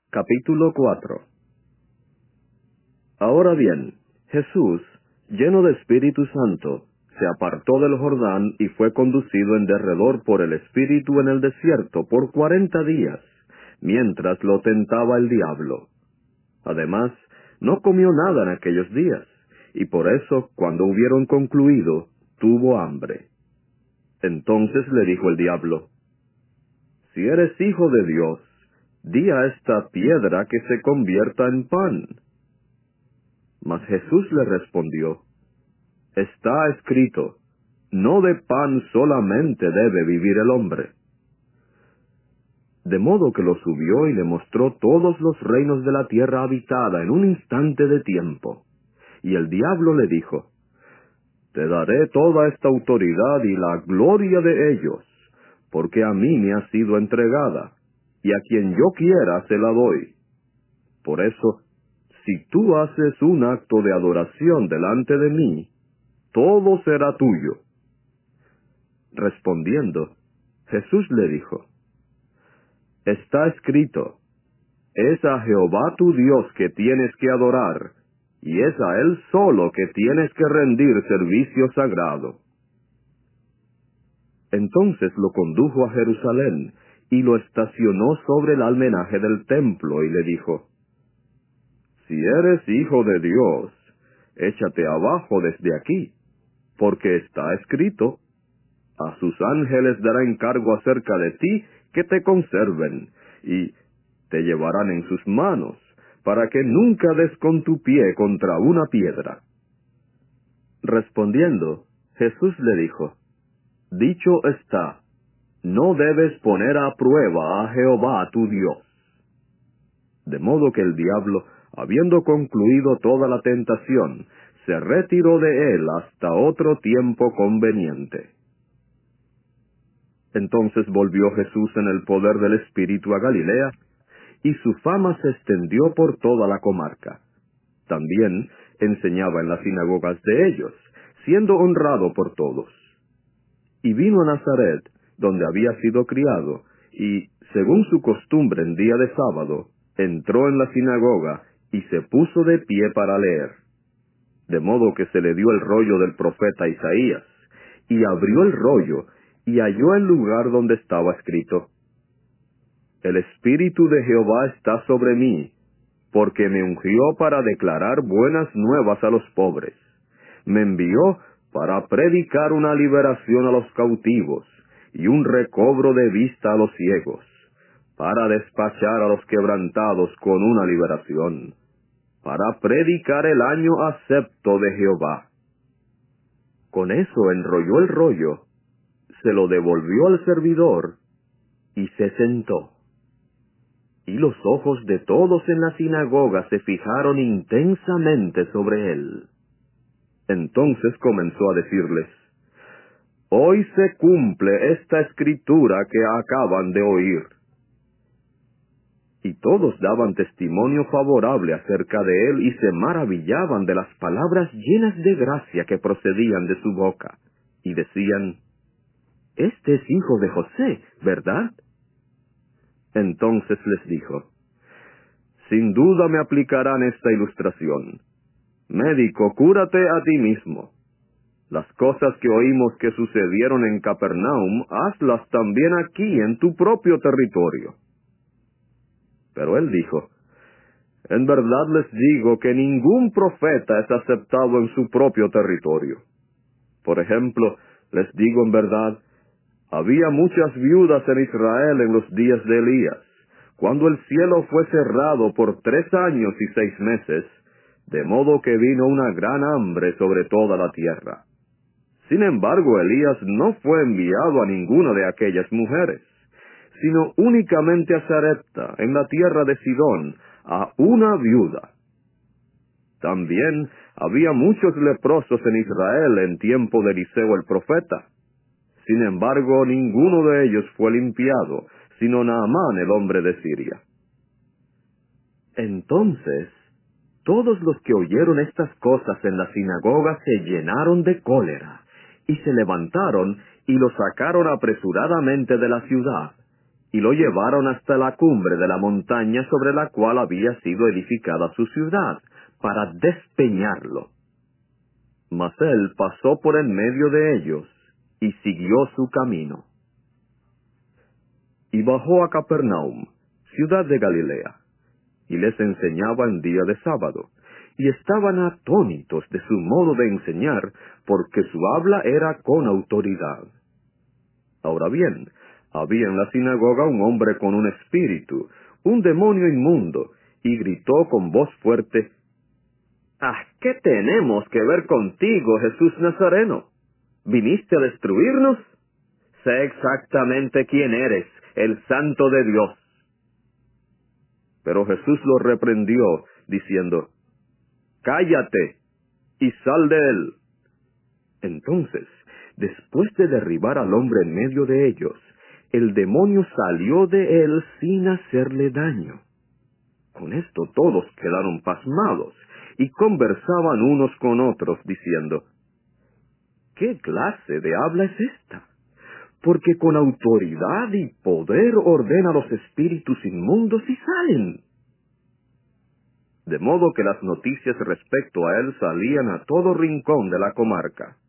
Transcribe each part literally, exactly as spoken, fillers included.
Capítulo cuatro. Ahora bien, Jesús, lleno de Espíritu Santo, se apartó del Jordán y fue conducido en derredor por el Espíritu en el desierto por cuarenta días, mientras lo tentaba el diablo. Además, no comió nada en aquellos días, y por eso, cuando hubieron concluido, tuvo hambre. Entonces le dijo el diablo: Si eres hijo de Dios, di a esta piedra que se convierta en pan. Mas Jesús le respondió: Está escrito, no de pan solamente debe vivir el hombre. De modo que lo subió y le mostró todos los reinos de la tierra habitada en un instante de tiempo. Y el diablo le dijo: Te daré toda esta autoridad y la gloria de ellos, porque a mí me ha sido entregada, y a quien yo quiera se la doy. Por eso, si tú haces un acto de adoración delante de mí, todo será tuyo. Respondiendo, Jesús le dijo: Está escrito, es a Jehová tu Dios que tienes que adorar, y es a Él solo que tienes que rendir servicio sagrado. Entonces lo condujo a Jerusalén, y lo estacionó sobre el almenaje del templo, y le dijo: Si eres hijo de Dios, échate abajo desde aquí, porque está escrito, a sus ángeles dará encargo acerca de ti que te conserven, y te llevarán en sus manos, para que nunca des con tu pie contra una piedra. Respondiendo, Jesús le dijo: Dicho está, no debes poner a prueba a Jehová tu Dios. De modo que el diablo, habiendo concluido toda la tentación, se retiró de él hasta otro tiempo conveniente. Entonces volvió Jesús en el poder del Espíritu a Galilea, y su fama se extendió por toda la comarca. También enseñaba en las sinagogas de ellos, siendo honrado por todos. Y vino a Nazaret, donde había sido criado, y, según su costumbre en día de sábado, entró en la sinagoga, y se puso de pie para leer. De modo que se le dio el rollo del profeta Isaías, y abrió el rollo, y halló el lugar donde estaba escrito: El Espíritu de Jehová está sobre mí, porque me ungió para declarar buenas nuevas a los pobres. Me envió para predicar una liberación a los cautivos, y un recobro de vista a los ciegos, para despachar a los quebrantados con una liberación, para predicar el año acepto de Jehová. Con eso enrolló el rollo, se lo devolvió al servidor, y se sentó. Y los ojos de todos en la sinagoga se fijaron intensamente sobre él. Entonces comenzó a decirles: Hoy se cumple esta escritura que acaban de oír. Y todos daban testimonio favorable acerca de él y se maravillaban de las palabras llenas de gracia que procedían de su boca, y decían: Este es hijo de José, ¿verdad? Entonces les dijo: Sin duda me aplicarán esta ilustración. Médico, cúrate a ti mismo. Las cosas que oímos que sucedieron en Capernaum, hazlas también aquí en tu propio territorio. Pero él dijo: En verdad les digo que ningún profeta es aceptado en su propio territorio. Por ejemplo, les digo en verdad, había muchas viudas en Israel en los días de Elías, cuando el cielo fue cerrado por tres años y seis meses, de modo que vino una gran hambre sobre toda la tierra. Sin embargo, Elías no fue enviado a ninguna de aquellas mujeres, sino únicamente a Sarepta, en la tierra de Sidón, a una viuda. También había muchos leprosos en Israel en tiempo de Eliseo el profeta. Sin embargo, ninguno de ellos fue limpiado, sino Naamán el hombre de Siria. Entonces, todos los que oyeron estas cosas en la sinagoga se llenaron de cólera, y se levantaron y lo sacaron apresuradamente de la ciudad, y lo llevaron hasta la cumbre de la montaña sobre la cual había sido edificada su ciudad, para despeñarlo. Mas él pasó por en medio de ellos, y siguió su camino. Y bajó a Capernaum, ciudad de Galilea, y les enseñaba en día de sábado, y estaban atónitos de su modo de enseñar, porque su habla era con autoridad. Ahora bien, había en la sinagoga un hombre con un espíritu, un demonio inmundo, y gritó con voz fuerte: «Ah, ¿qué tenemos que ver contigo, Jesús Nazareno? ¿Viniste a destruirnos? Sé exactamente quién eres, el Santo de Dios». Pero Jesús lo reprendió, diciendo: «Cállate, y sal de él». Entonces, después de derribar al hombre en medio de ellos, el demonio salió de él sin hacerle daño. Con esto todos quedaron pasmados, y conversaban unos con otros, diciendo: «¿Qué clase de habla es esta? Porque con autoridad y poder ordena a los espíritus inmundos y salen». De modo que las noticias respecto a él salían a todo rincón de la comarca.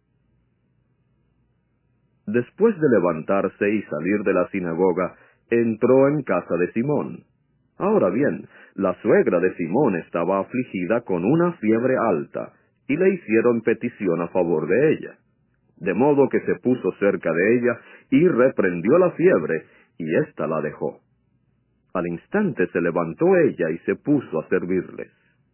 Después de levantarse y salir de la sinagoga, entró en casa de Simón. Ahora bien, la suegra de Simón estaba afligida con una fiebre alta, y le hicieron petición a favor de ella. De modo que se puso cerca de ella, y reprendió la fiebre, y ésta la dejó. Al instante se levantó ella y se puso a servirles.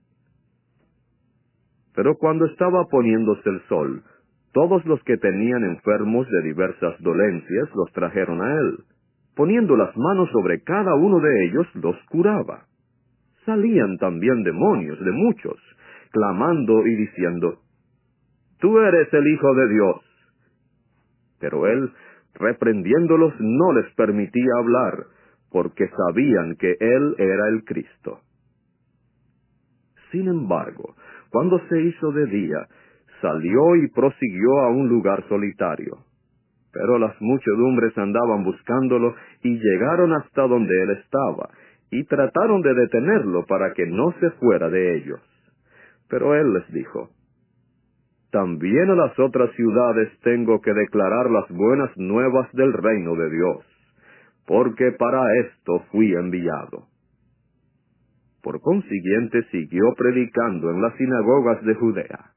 Pero cuando estaba poniéndose el sol, todos los que tenían enfermos de diversas dolencias los trajeron a él. Poniendo las manos sobre cada uno de ellos, los curaba. Salían también demonios de muchos, clamando y diciendo: «Tú eres el Hijo de Dios». Pero él, reprendiéndolos, no les permitía hablar, porque sabían que él era el Cristo. Sin embargo, cuando se hizo de día, salió y prosiguió a un lugar solitario. Pero las muchedumbres andaban buscándolo y llegaron hasta donde él estaba, y trataron de detenerlo para que no se fuera de ellos. Pero él les dijo: «También a las otras ciudades tengo que declarar las buenas nuevas del reino de Dios, porque para esto fui enviado». Por consiguiente siguió predicando en las sinagogas de Judea.